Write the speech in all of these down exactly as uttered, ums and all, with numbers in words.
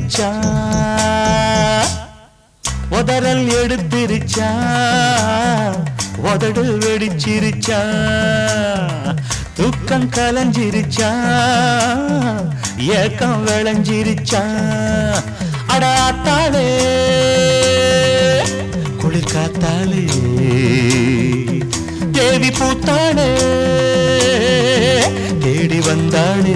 விரிச்சா உதறல் எடுத்திருச்சா உதடு வெடிச்சிருச்சா தூக்கம் கலஞ்சிருச்சா ஏக்கம் விளைஞ்சிருச்சா அடாத்தாளே குளிர் காத்தாளே தேவி பூத்தாளே தேடி வந்தாளே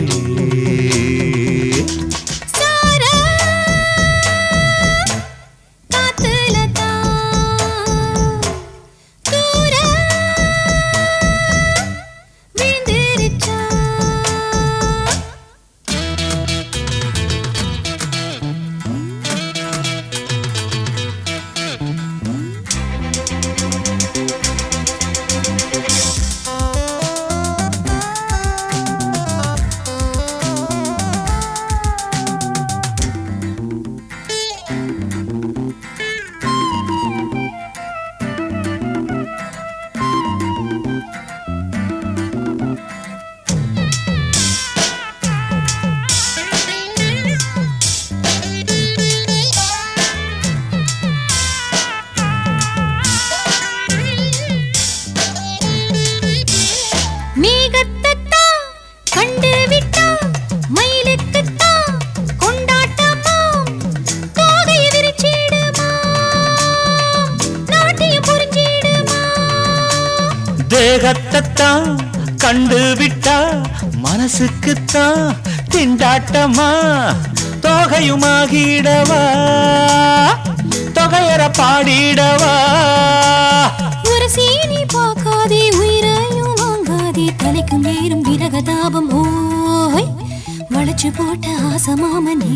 தேகத்தான் கண்டு விட்டா மனசுக்குத்தான் திண்டாட்டமா தொகையுமாகிடவா தொகையற பாடிடவா ஒரு சீனி பார்க்காதே உயிரையும் வாங்காதே தலைக்கு நேரும் விரகதாபம் ஓய் வளைச்சு போட்ட ஆசமாமனே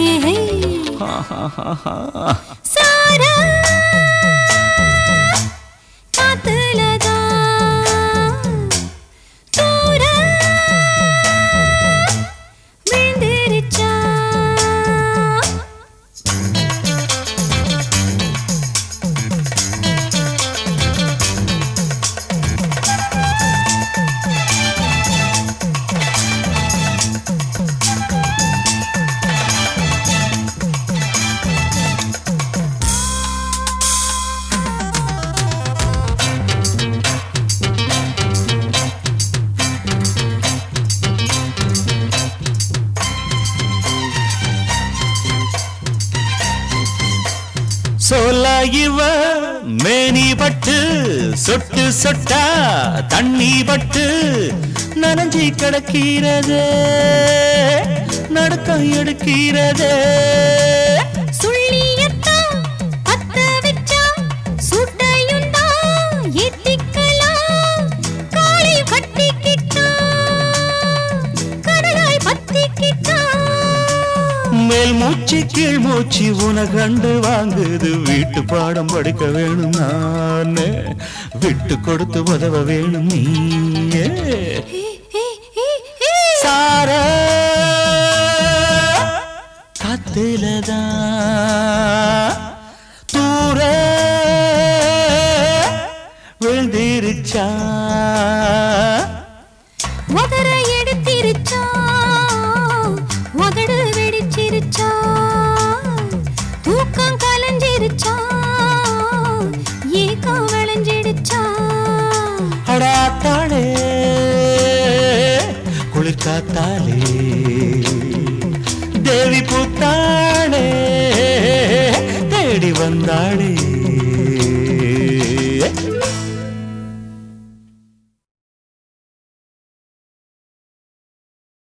சாரா சோலா இவ மேனி பட்டு சொட்டு சொட்டா தண்ணி பட்டு நனைஞ்சி கிடக்கிறதே நடுக்கம் எடுக்கிறதே சுள்ளியத்தான் அத்த வச்சா சுட்டையுண்டா ஏத்திக்கலாம் காளை கட்டிக்கிட்டா கடலாய் பத்திக்கிட்டா மேல் மூச்சு கீழ் மூச்சு உன கண்டு வாங்குது வீட்டு பாடம் படிக்க வேணும் நானே விட்டு கொடுத்து உதவ வேணும் நீயே சார காத்துலதான் தூர விழுந்திருச்சா உதற எடுத்திருச்சா உதடு வெடிச்சிருச்சா தூக்கம் கலஞ்சிருச்சா ஏக்கம் விளைஞ்சிடுச்சா அடாத்தாளே குளிர் காத்தாளே தேவி பூத்தாளே தேடி வந்தாளே